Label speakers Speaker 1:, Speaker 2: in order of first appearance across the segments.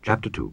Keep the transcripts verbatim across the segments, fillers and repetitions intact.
Speaker 1: Chapter two.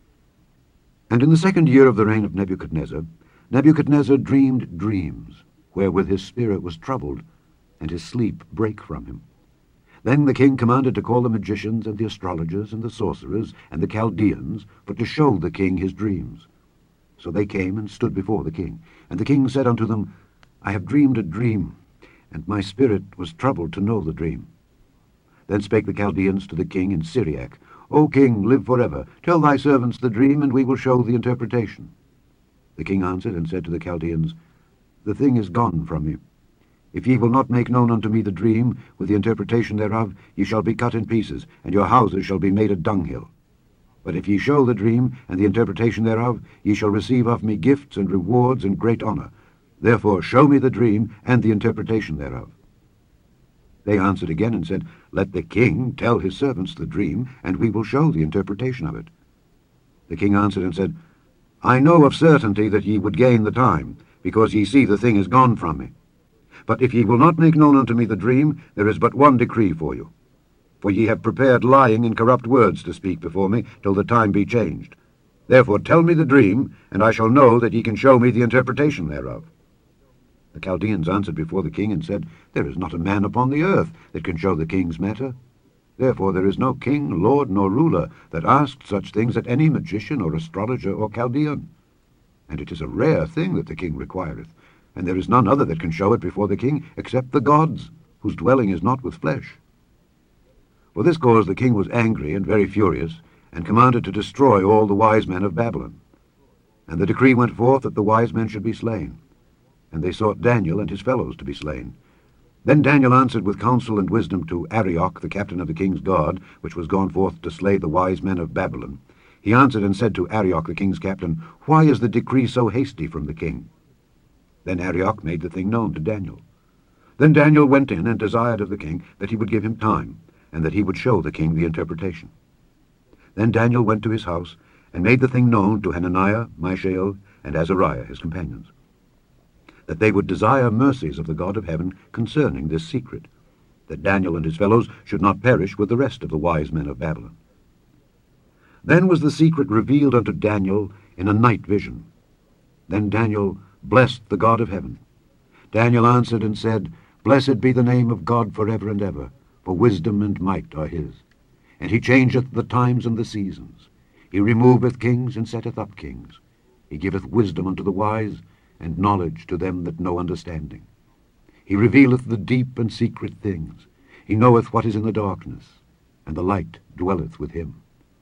Speaker 1: And in the second year of the reign of Nebuchadnezzar, Nebuchadnezzar dreamed dreams, wherewith his spirit was troubled, and his sleep brake from him. Then the king commanded to call the magicians, and the astrologers, and the sorcerers, and the Chaldeans, for to show the king his dreams. So they came and stood before the king. And the king said unto them, I have dreamed a dream, and my spirit was troubled to know the dream. Then spake the Chaldeans to the king in Syriac, O king, live forever. Tell thy servants the dream, and we will show the interpretation. The king answered and said to the Chaldeans, The thing is gone from me. If ye will not make known unto me the dream, with the interpretation thereof, ye shall be cut in pieces, and your houses shall be made a dunghill. But if ye show the dream, and the interpretation thereof, ye shall receive of me gifts and rewards and great honour. Therefore show me the dream, and the interpretation thereof. They answered again and said, Let the king tell his servants the dream, and we will show the interpretation of it. The king answered and said, I know of certainty that ye would gain the time, because ye see the thing is gone from me. But if ye will not make known unto me the dream, there is but one decree for you. For ye have prepared lying and corrupt words to speak before me, till the time be changed. Therefore tell me the dream, and I shall know that ye can show me the interpretation thereof. The Chaldeans answered before the king and said, There is not a man upon the earth that can show the king's matter. Therefore there is no king, lord, nor ruler that asked such things at any magician or astrologer or Chaldean. And it is a rare thing that the king requireth, and there is none other that can show it before the king, except the gods, whose dwelling is not with flesh. For this cause the king was angry and very furious, and commanded to destroy all the wise men of Babylon. And the decree went forth that the wise men should be slain. And they sought Daniel and his fellows to be slain. Then Daniel answered with counsel and wisdom to Arioch, the captain of the king's guard, which was gone forth to slay the wise men of Babylon. He answered and said to Arioch, the king's captain, Why is the decree so hasty from the king? Then Arioch made the thing known to Daniel. Then Daniel went in and desired of the king that he would give him time, and that he would show the king the interpretation. Then Daniel went to his house, and made the thing known to Hananiah, Mishael, and Azariah his companions, that they would desire mercies of the God of heaven concerning this secret, that Daniel and his fellows should not perish with the rest of the wise men of Babylon. Then was the secret revealed unto Daniel in a night vision. Then Daniel blessed the God of heaven. Daniel answered and said, Blessed be the name of God for ever and ever, for wisdom and might are his. And he changeth the times and the seasons. He removeth kings and setteth up kings. He giveth wisdom unto the wise, and knowledge to them that know understanding. He revealeth the deep and secret things. He knoweth what is in the darkness, and the light dwelleth with him.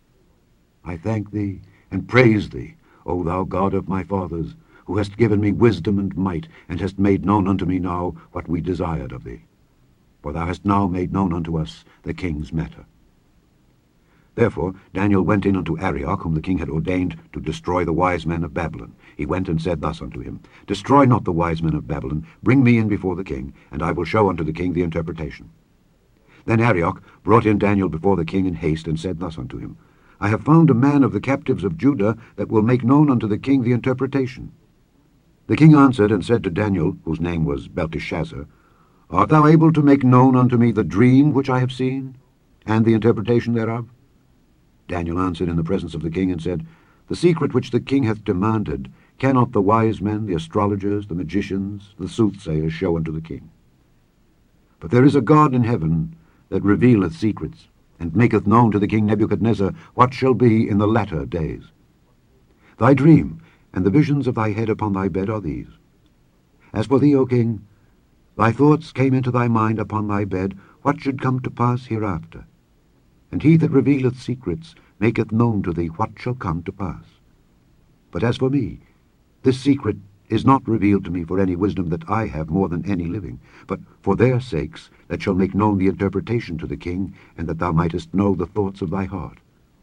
Speaker 1: I thank thee and praise thee, O thou God of my fathers, who hast given me wisdom and might, and hast made known unto me now what we desired of thee. For thou hast now made known unto us the king's matter. Therefore Daniel went in unto Arioch, whom the king had ordained to destroy the wise men of Babylon. He went and said thus unto him, Destroy not the wise men of Babylon, bring me in before the king, and I will show unto the king the interpretation. Then Arioch brought in Daniel before the king in haste, and said thus unto him, I have found a man of the captives of Judah that will make known unto the king the interpretation. The king answered and said to Daniel, whose name was Belteshazzar, Art thou able to make known unto me the dream which I have seen, and the interpretation thereof? Daniel answered in the presence of the king and said, The secret which the king hath demanded cannot the wise men, the astrologers, the magicians, the soothsayers show unto the king. But there is a God in heaven that revealeth secrets, and maketh known to the king Nebuchadnezzar what shall be in the latter days. Thy dream and the visions of thy head upon thy bed are these. As for thee, O king, thy thoughts came into thy mind upon thy bed, what should come to pass hereafter. And he that revealeth secrets maketh known to thee what shall come to pass. But as for me, this secret is not revealed to me for any wisdom that I have more than any living, but for their sakes that shall make known the interpretation to the king, and that thou mightest know the thoughts of thy heart.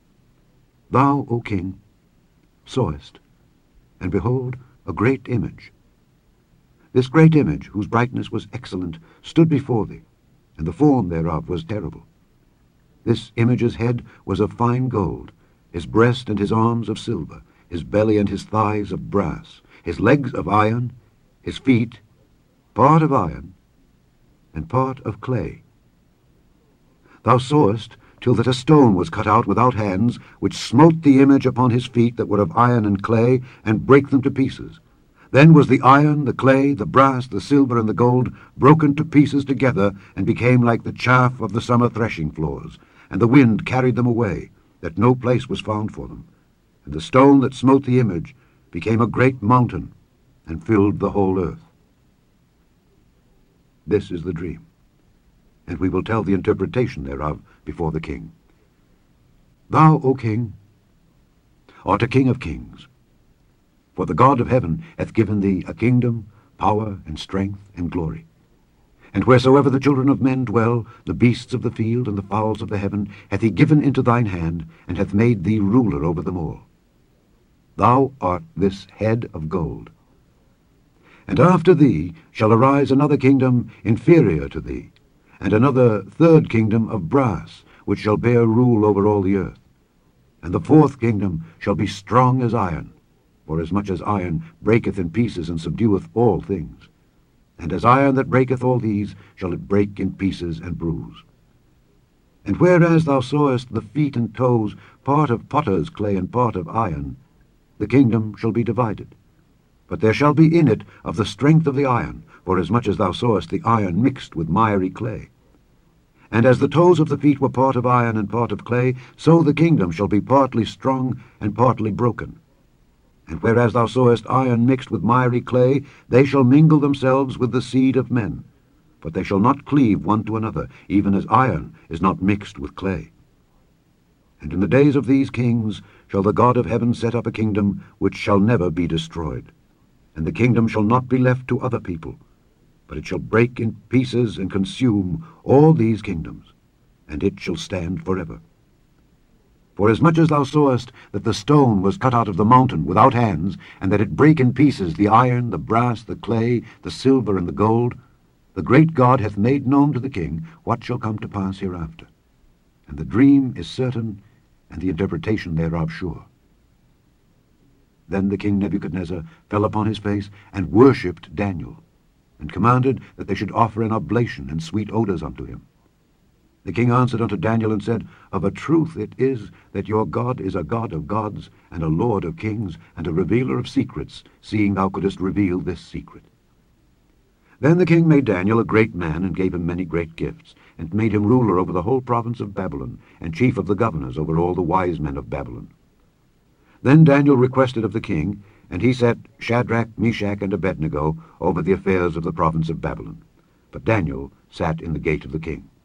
Speaker 1: Thou, O king, sawest, and behold, a great image. This great image, whose brightness was excellent, stood before thee, and the form thereof was terrible. This image's head was of fine gold, his breast and his arms of silver, his belly and his thighs of brass, his legs of iron, his feet, part of iron, and part of clay. Thou sawest till that a stone was cut out without hands, which smote the image upon his feet that were of iron and clay, and brake them to pieces. Then was the iron, the clay, the brass, the silver, and the gold broken to pieces together, and became like the chaff of the summer threshing floors. And the wind carried them away, that no place was found for them. And the stone that smote the image became a great mountain, and filled the whole earth. This is the dream, and we will tell the interpretation thereof before the king. Thou, O king, art a king of kings. For the God of heaven hath given thee a kingdom, power, and strength, and glory. And wheresoever the children of men dwell, the beasts of the field and the fowls of the heaven, hath he given into thine hand, and hath made thee ruler over them all. Thou art this head of gold. And after thee shall arise another kingdom inferior to thee, and another third kingdom of brass, which shall bear rule over all the earth. And the fourth kingdom shall be strong as iron, forasmuch as iron breaketh in pieces and subdueth all things. And as iron that breaketh all these shall it break in pieces and bruise. And whereas thou sawest the feet and toes, part of potter's clay and part of iron, the kingdom shall be divided. But there shall be in it of the strength of the iron, forasmuch as thou sawest the iron mixed with miry clay. And as the toes of the feet were part of iron and part of clay, so the kingdom shall be partly strong and partly broken. And whereas thou sawest iron mixed with miry clay, they shall mingle themselves with the seed of men. But they shall not cleave one to another, even as iron is not mixed with clay. And in the days of these kings shall the God of heaven set up a kingdom which shall never be destroyed. And the kingdom shall not be left to other people, but it shall break in pieces and consume all these kingdoms, and it shall stand forever. Forasmuch as thou sawest that the stone was cut out of the mountain without hands, and that it brake in pieces the iron, the brass, the clay, the silver, and the gold, the great God hath made known to the king what shall come to pass hereafter. And the dream is certain, and the interpretation thereof sure. Then the king Nebuchadnezzar fell upon his face, and worshipped Daniel, and commanded that they should offer an oblation and sweet odours unto him. The king answered unto Daniel, and said, Of a truth it is that your God is a God of gods, and a Lord of kings, and a revealer of secrets, seeing thou couldest reveal this secret. Then the king made Daniel a great man, and gave him many great gifts, and made him ruler over the whole province of Babylon, and chief of the governors over all the wise men of Babylon. Then Daniel requested of the king, and he set Shadrach, Meshach, and Abednego over the affairs of the province of Babylon. But Daniel sat in the gate of the king.